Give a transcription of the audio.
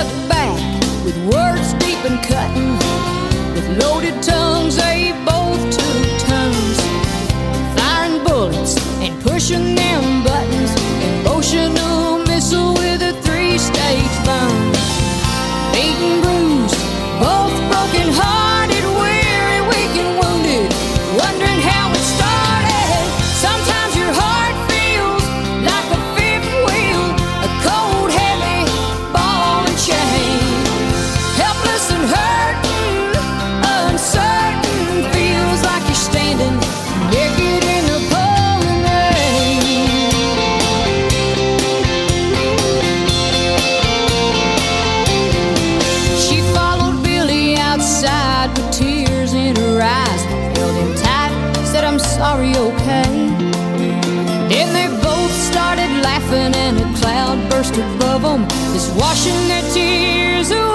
struck back with words deep and cutting. With loaded tongues, they both took turns, firing bullets and pushing them buttons. Emotional missile with a 3-stage burn. Beaten, bruised, both broken hearted, weary, weak and wounded, wondering how it started. Sometimes your heart feels like a fifth wheel, a cold, heavy ball and chain. Helpless and hurting, uncertain, feels like you're standing naked in the pouring rain. She followed Billy outside with tears in her eyes, held him tight, said, "I'm sorry, okay?" Then they both started laughing and a cloud burst above them, just washing their tears away.